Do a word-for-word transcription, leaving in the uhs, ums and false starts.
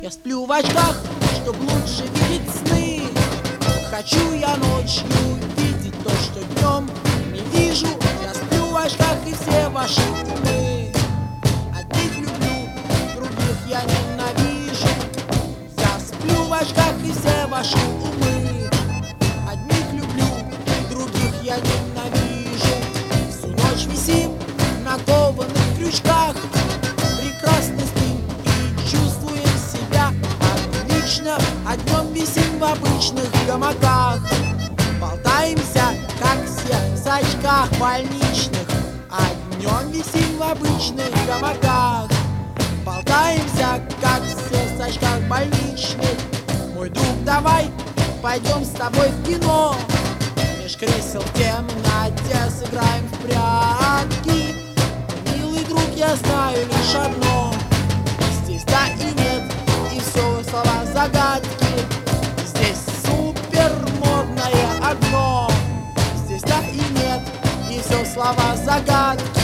Я сплю в очках, чтоб лучше видеть сны. Хочу я ночью видеть то, что днем не вижу. Я сплю в очках, и все ваши умы. Одних люблю, других я ненавижу. Я сплю в очках, и все ваши умы. Одних люблю, других я ненавижу. Всю ночь висим на кованых крючках. Прекрасно спим и чувствуем себя отлично. А днем висим в обычных гамаках. Болтаемся, как все, в очках больничных. А днем висим в обычных гамаках. Болтаемся, как все, в очках больничных. Мой друг, давай пойдем с тобой в кино. Меж кресел в темноте сыграем в прятки. Милый друг, я знаю лишь одно: здесь да и нет, и все слова загадки. Здесь супер модное окно. Здесь да и нет, и все слова загадки.